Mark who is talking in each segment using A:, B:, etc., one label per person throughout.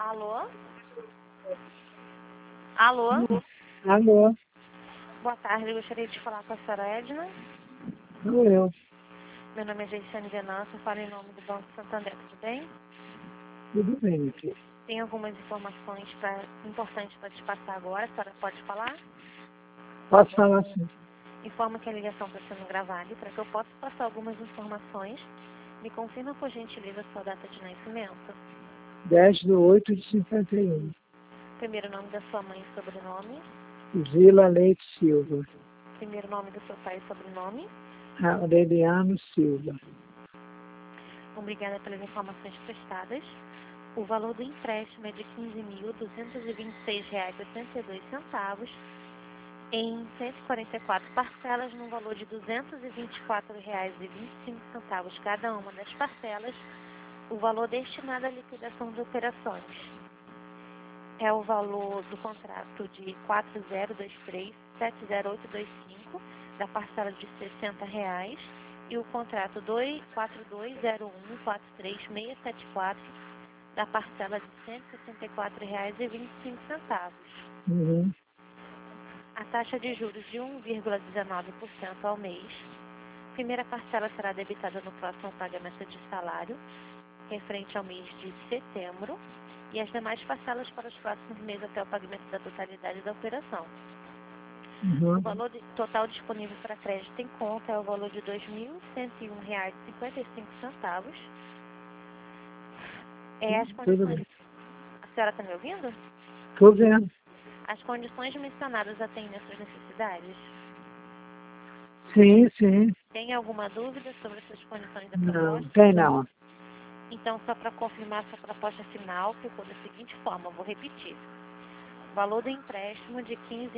A: Alô? Alô?
B: Alô,
A: Boa tarde, eu gostaria de falar com a senhora Edna.
B: sou eu.
A: Meu nome é Geiciane Venâncio, falo em nome do Banco Santander, tudo bem?
B: Tudo bem, meu filho.
A: Tem algumas informações importantes para te passar agora, a senhora pode falar?
B: Posso falar assim?
A: Informo que a ligação está sendo gravada e para que eu possa passar algumas informações, me confirma por gentileza a sua data de nascimento.
B: 10/8/51.
A: Primeiro nome da sua mãe e sobrenome.
B: Zila Leite Silva.
A: Primeiro nome do seu pai e sobrenome.
B: Aureliano Silva.
A: Obrigada pelas informações prestadas. O valor do empréstimo é de R$ 15.226,82 em 144 parcelas no valor de R$ 224,25 cada uma das parcelas. O valor destinado à liquidação de operações é o valor do contrato de 4023-70825 da parcela de R$ 60 e o contrato 4201-43674 da parcela de R$ 164,25.
B: Uhum.
A: A taxa de juros de 1,19% ao mês. Primeira parcela será debitada no próximo pagamento de salário, referente ao mês de setembro, e as demais parcelas para os próximos meses até o pagamento da totalidade da operação.
B: Uhum.
A: O valor total disponível para crédito em conta é o valor de R$ 2.101,55. As
B: Tudo
A: condições...
B: bem.
A: A senhora está me ouvindo?
B: Estou vendo.
A: As condições mencionadas atendem às suas necessidades?
B: Sim, sim.
A: Tem alguma dúvida sobre essas condições da
B: Não,
A: proposta?
B: tem não.
A: Então, só para confirmar essa proposta final, ficou da seguinte forma, eu vou repetir. Valor do empréstimo de R$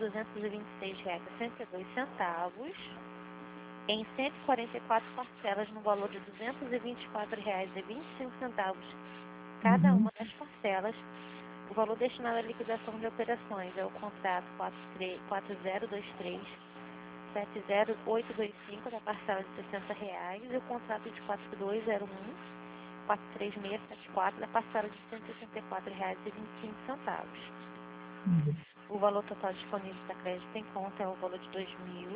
A: 15.226,62 em 144 parcelas no valor de R$ 224,25 cada uma das parcelas. O valor destinado à liquidação de operações é o contrato 40-825 da parcela de R$ 60 e o contrato de 4201-43674 da parcela de R$ 164,25.
B: Uhum.
A: O valor total disponível para crédito em conta é o valor de R$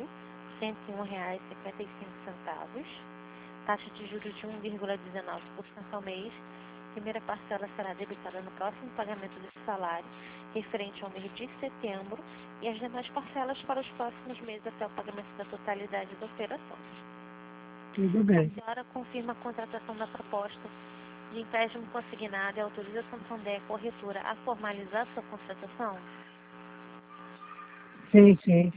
A: 2.101,55. Taxa de juros de 1,19% ao mês. Primeira parcela será debitada no próximo pagamento desse salário, referente ao mês de setembro, e as demais parcelas para os próximos meses até o pagamento da totalidade da operação.
B: Tudo
A: A
B: bem.
A: senhora confirma a contratação da proposta de empréstimo consignado e autoriza a Santander Corretora a formalizar sua contratação?
B: Sim, sim.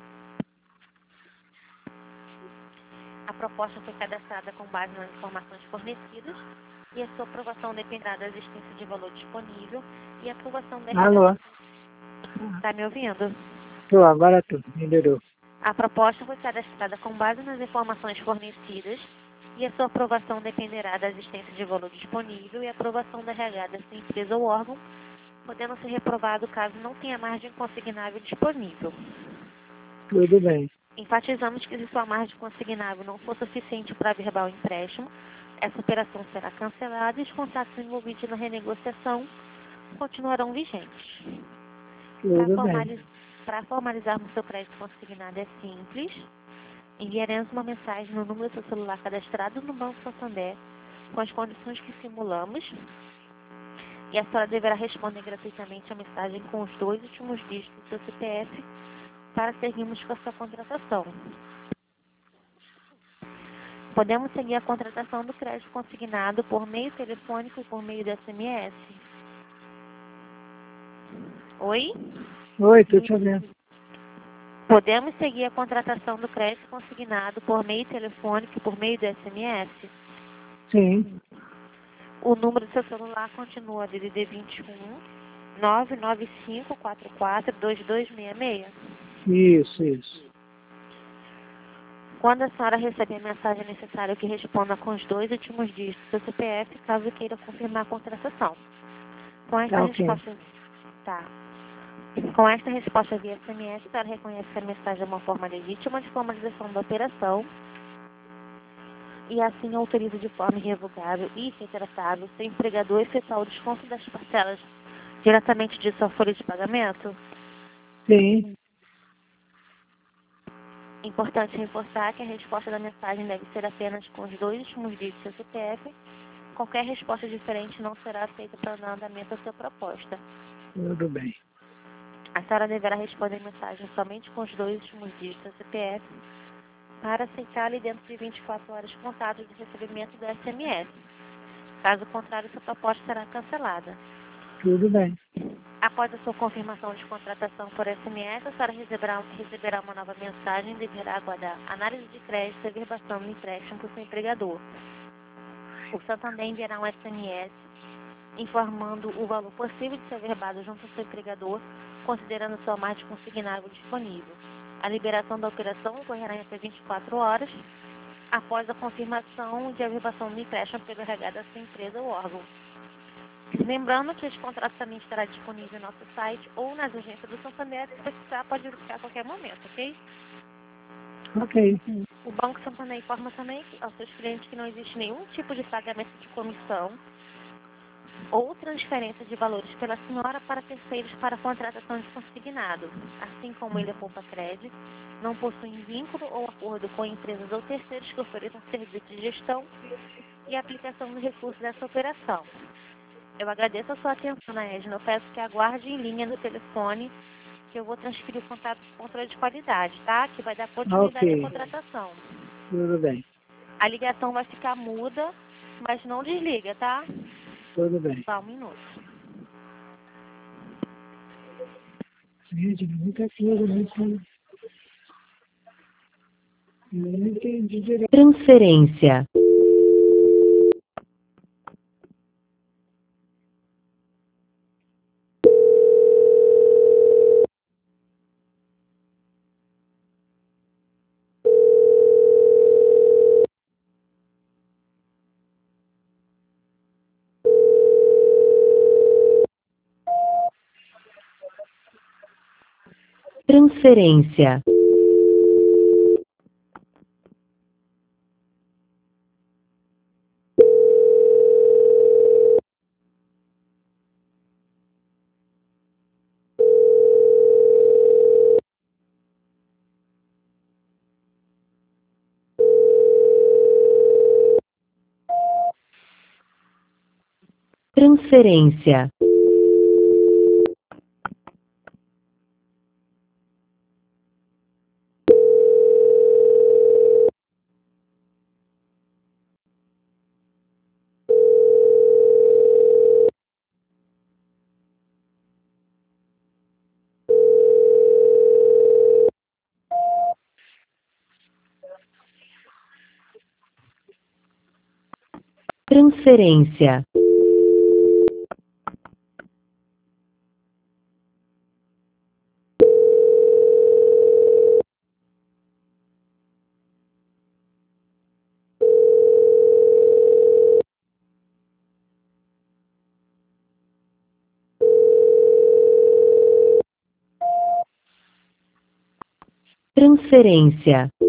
A: A proposta foi cadastrada com base nas informações fornecidas e a sua aprovação dependerá da existência de valor disponível e a aprovação da
B: Alô.
A: Está me ouvindo?
B: Estou, agora estou. Melhorou.
A: A proposta foi cadastrada com base nas informações fornecidas e a sua aprovação dependerá da existência de valor disponível e a aprovação da RH dessa empresa ou órgão, podendo ser reprovado caso não tenha margem consignável disponível.
B: Tudo bem.
A: Enfatizamos que se sua margem consignável não for suficiente para averbar o empréstimo, essa operação será cancelada e os contratos envolvidos na renegociação continuarão vigentes.
B: Tudo bem.
A: Para formalizarmos seu crédito consignado é simples. Enviaremos uma mensagem no número do seu celular cadastrado no Banco Santander com as condições que simulamos e a senhora deverá responder gratuitamente a mensagem com os 2 últimos dígitos do seu CPF para seguirmos com a sua contratação. Podemos seguir a contratação do crédito consignado por meio telefônico e por meio do SMS. Oi?
B: Oi, estou te ouvindo.
A: Podemos seguir a contratação do crédito consignado por meio telefônico e por meio do SMS.
B: Sim.
A: O número do seu celular continua DDD 21 99544 2266.
B: Isso.
A: Quando a senhora receber a mensagem, é necessário que responda com os 2 últimos dígitos do seu CPF, caso queira confirmar a contratação. Com esta
B: Tá ok.
A: resposta, tá. Com esta resposta via SMS, a senhora reconhece que a mensagem é uma forma legítima de formalização da operação. e assim autoriza de forma irrevogável e retratável seu empregador efetuar o desconto das parcelas diretamente de sua folha de pagamento?
B: Sim.
A: Importante reforçar que a resposta da mensagem deve ser apenas com os dois últimos dígitos do seu CPF. Qualquer resposta diferente não será aceita para dar andamento à sua proposta.
B: Tudo bem.
A: A senhora deverá responder a mensagem somente com os dois últimos dígitos do CPF para aceitá-la dentro de 24 horas contadas do recebimento do SMS. Caso contrário, sua proposta será cancelada.
B: Tudo bem.
A: Após a sua confirmação de contratação por SMS, a senhora receberá uma nova mensagem e deverá aguardar análise de crédito e averbação do empréstimo por seu empregador. O Santander enviará um SMS informando o valor possível de ser averbado junto ao seu empregador, considerando sua margem consignável disponível. A liberação da operação ocorrerá em até 24 horas após a confirmação de averbação do empréstimo pelo RH da sua empresa ou órgão. Lembrando que esse contrato também estará disponível no nosso site ou nas agências do Santander, se precisar pode verificar a qualquer momento, ok?
B: Ok.
A: O Banco Santander informa também aos seus clientes que não existe nenhum tipo de pagamento de comissão ou transferência de valores pela senhora para terceiros para a contratação de consignado, assim como ele poupa crédito, não possui vínculo ou acordo com empresas ou terceiros que ofereçam serviços de gestão e aplicação do recurso dessa operação. Eu agradeço a sua atenção, Edna. Eu peço que aguarde em linha no telefone, que eu vou transferir o contato para o controle de qualidade, tá? Que vai dar continuidade à
B: Ok.
A: contratação.
B: Tudo bem.
A: A ligação vai ficar muda, mas não desliga, tá?
B: Tudo bem.
A: Só um minuto.
B: Gente, muita coisa, muito... Não entendi direito.
C: Transferência. Transferência. Transferência. Transferência. Transferência.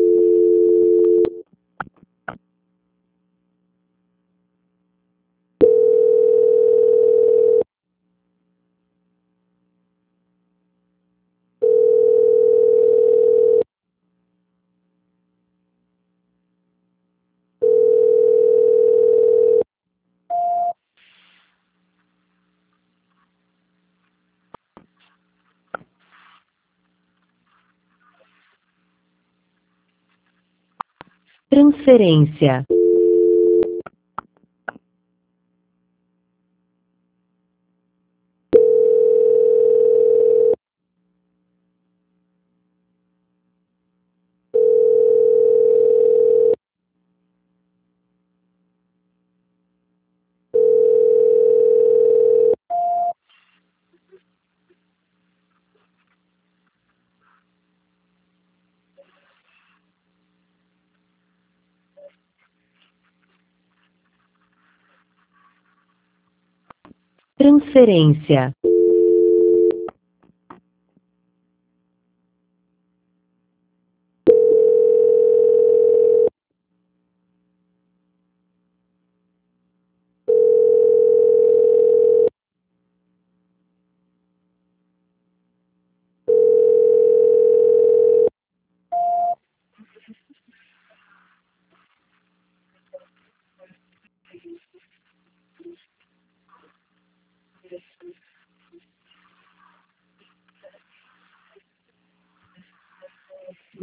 C: Transferência. Transferência.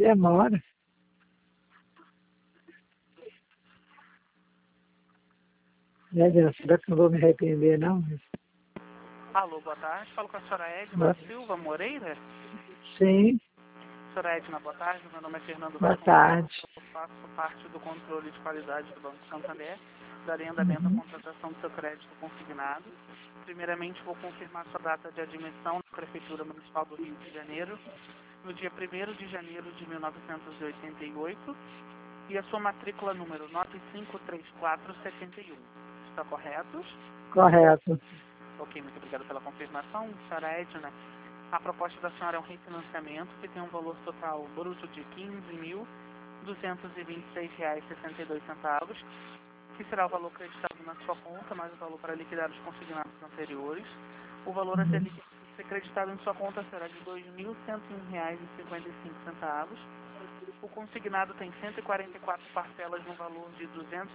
B: demora. Será que não vou me arrepender, não?
D: Alô, boa tarde. Falo com a senhora Edna Silva Moreira.
B: Sim,
D: Senhora Edna, boa tarde. Meu nome é Fernando
B: boa
D: Vasconcelos.
B: tarde.
D: Eu faço parte do controle de qualidade do Banco Santander. Darei andamento à contratação do seu crédito consignado. Primeiramente, vou confirmar sua data de admissão na Prefeitura Municipal do Rio de Janeiro, no dia 1º de janeiro de 1988, e a sua matrícula número 953471. Está correto?
B: Correto.
D: Ok, muito obrigado pela confirmação. Senhora Edna, a proposta da senhora é um refinanciamento que tem um valor total bruto de R$ 15.226,62, que será o valor acreditado na sua conta, mais o valor para liquidar os consignados anteriores. O valor a ser acreditado em sua conta será de R$ 2.101,55. O consignado tem 144 parcelas no valor de R$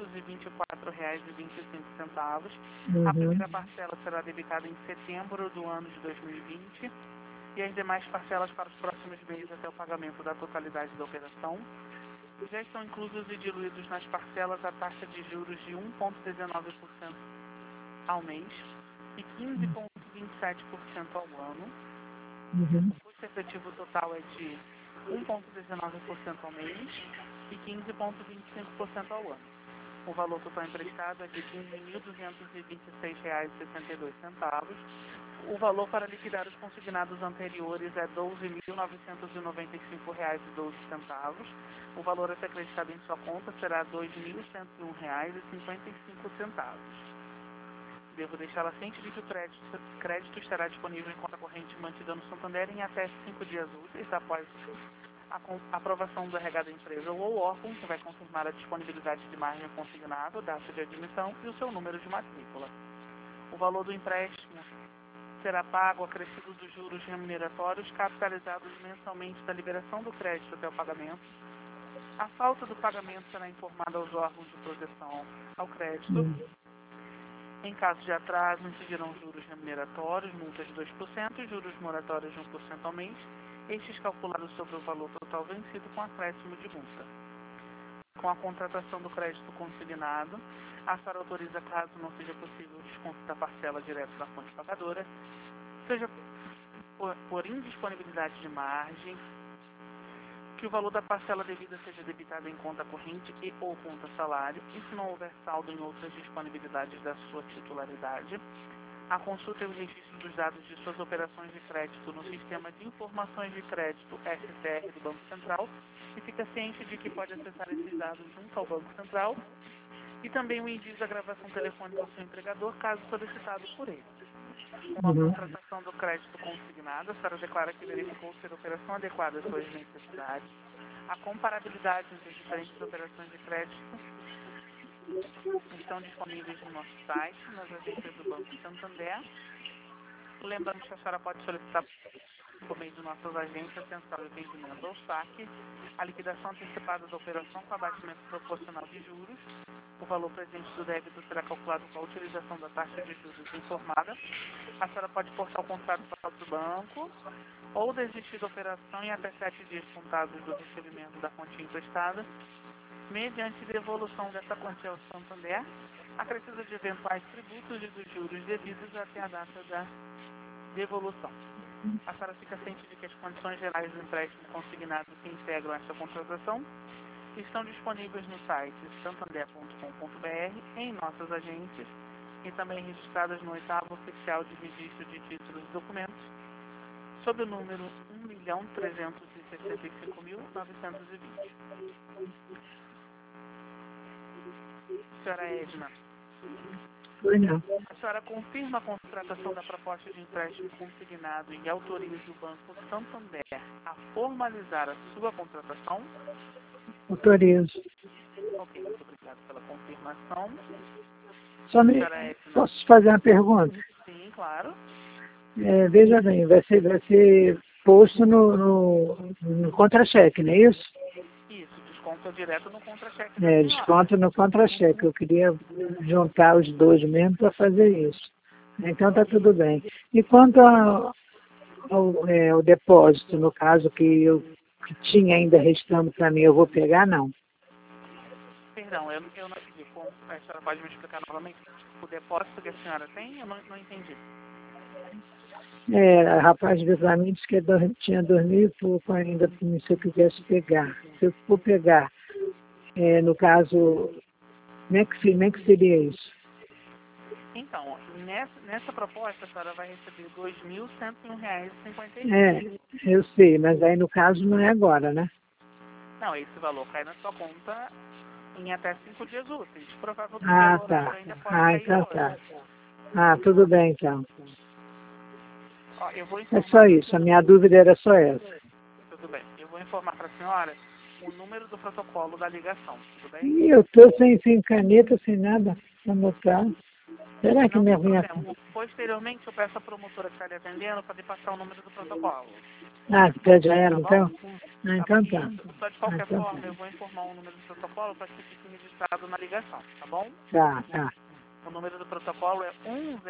D: 224,25. A primeira parcela será debitada em setembro do ano de 2020 e as demais parcelas para os próximos meses até o pagamento da totalidade da operação. Já estão inclusos e diluídos nas parcelas a taxa de juros de 1,19% ao mês e 15,27% ao ano. O custo efetivo total é de 1,19% ao mês e 15,25% ao ano. O valor total emprestado é de R$ 15.226,62. O valor para liquidar os consignados anteriores é R$ 12.995,12. O valor a ser acreditado em sua conta será R$ 2.101,55. Devo deixá-la ciente de que o crédito estará disponível em conta corrente mantida no Santander em até 5 dias úteis após a aprovação do RH da empresa ou órgão, que vai confirmar a disponibilidade de margem consignada, data de admissão e o seu número de matrícula. O valor do empréstimo será pago acrescido dos juros remuneratórios capitalizados mensalmente da liberação do crédito até o pagamento. A falta do pagamento será informada aos órgãos de proteção ao crédito. Em caso de atraso, incidirão juros remuneratórios, multas de 2% e juros moratórios de 1% ao mês, estes calculados sobre o valor total vencido com acréscimo de multa. Com a contratação do crédito consignado, a senhora autoriza, caso não seja possível o desconto da parcela direto da fonte pagadora, seja por indisponibilidade de margem, que o valor da parcela devida seja debitado em conta corrente e ou conta salário, e se não houver saldo em outras disponibilidades da sua titularidade, a consulta e o registro dos dados de suas operações de crédito no Sistema de Informações de Crédito SCR do Banco Central, e fica ciente de que pode acessar esses dados junto ao Banco Central, e também o envio da gravação telefônica ao seu empregador, caso solicitado por ele. Com a contratação do crédito consignado, a senhora declara que verificou ser a operação adequada às suas necessidades. A comparabilidade entre as diferentes operações de crédito estão disponíveis no nosso site, nas agências do Banco Santander. Lembrando que a senhora pode solicitar por meio de nossas agências Central de Vendimento ou SAC a liquidação antecipada da operação com abatimento proporcional de juros. O valor presente do débito será calculado com a utilização da taxa de juros informada. A senhora pode portar o contrato para o banco ou desistir da operação em até 7 dias contados do recebimento da quantia emprestada, mediante devolução dessa quantia ao Santander, acrescido de eventuais tributos e dos juros devidos até a data da devolução. A senhora fica ciente de que as condições gerais do empréstimo consignado que integram esta contratação estão disponíveis no site santander.com.br, em nossas agências e também registradas no 8º Oficial de Registro de Títulos e Documentos, sob o número 1.365.920. Senhora Edna,
B: Foi não.
D: a senhora confirma a contratação da proposta de empréstimo consignado e autoriza o Banco Santander a formalizar a sua contratação?
B: Autorizo.
D: Ok, muito obrigado pela confirmação.
B: Senhora Edna, posso fazer uma pergunta?
D: Sim, claro.
B: Veja bem, vai ser posto no contra-cheque, não é isso?
D: Isso, desconto direto no contra-cheque.
B: Desconto no contra-cheque. Eu queria juntar os dois mesmo para fazer isso. Então está tudo bem. E quanto ao depósito, no caso que eu que tinha ainda restando para mim, eu vou pegar, não?
D: Perdão, eu não entendi. A senhora pode me explicar novamente? O depósito que a senhora tem, eu não entendi.
B: Rapaz veio para mim disse que tinha 2.000 e pouco ainda para mim se eu quisesse pegar. Se eu for pegar, no caso, como é que seria isso?
D: Então, nessa proposta, a senhora vai receber R$ 2.101,51.
B: Eu sei, mas aí no caso não é agora, né?
D: Não, esse valor cai na sua conta em até 5 dias úteis. Provavelmente o
B: Ah,
D: valor
B: tá.
D: ainda pode cair
B: Então
D: hoje.
B: tá. Tudo bem então.
D: Ó, eu vou
B: É
D: informar
B: só isso, a minha dúvida era só essa.
D: Tudo bem. Eu vou informar para a senhora o número do protocolo da ligação. Tudo bem?
B: E eu estou sem caneta, sem nada para anotar. Será que
D: Não
B: minha
D: tem
B: minha...
D: problema. Posteriormente, eu peço à promotora que está lhe atendendo para lhe passar o número do protocolo.
B: Que pede a
D: Tá
B: ela,
D: bom?
B: então?
D: Tá
B: Então
D: bom?
B: tá.
D: Isso. Só de qualquer
B: Então
D: forma,
B: tá.
D: eu vou informar o número do protocolo para que fique registrado na ligação. Tá bom?
B: Tá.
D: O número do protocolo é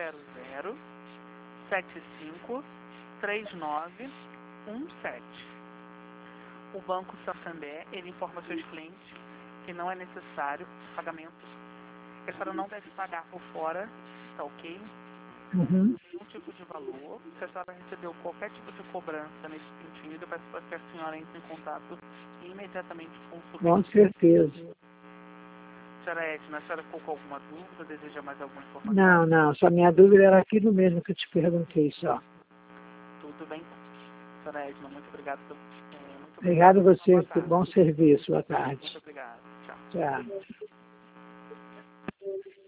D: 100-753917. O Banco Santander, ele informa aos seus clientes que não é necessário pagamento, que a senhora não deve pagar por fora, tá ok?
B: Uhum.
D: Nenhum tipo de valor. Se a senhora recebeu qualquer tipo de cobrança nesse sentido, eu peço para que a senhora entre em contato imediatamente com o
B: Com
D: superior.
B: certeza.
D: Senhora Edna, a senhora ficou com alguma dúvida? Deseja mais alguma informação?
B: Não. Só minha dúvida era aquilo mesmo que eu te perguntei só.
D: Tudo bem. Senhora Edna, muito obrigado. Muito
B: Obrigado a você
D: Boa
B: por
D: tarde.
B: bom serviço. Boa tarde.
D: Muito obrigado. Tchau.
B: Tchau.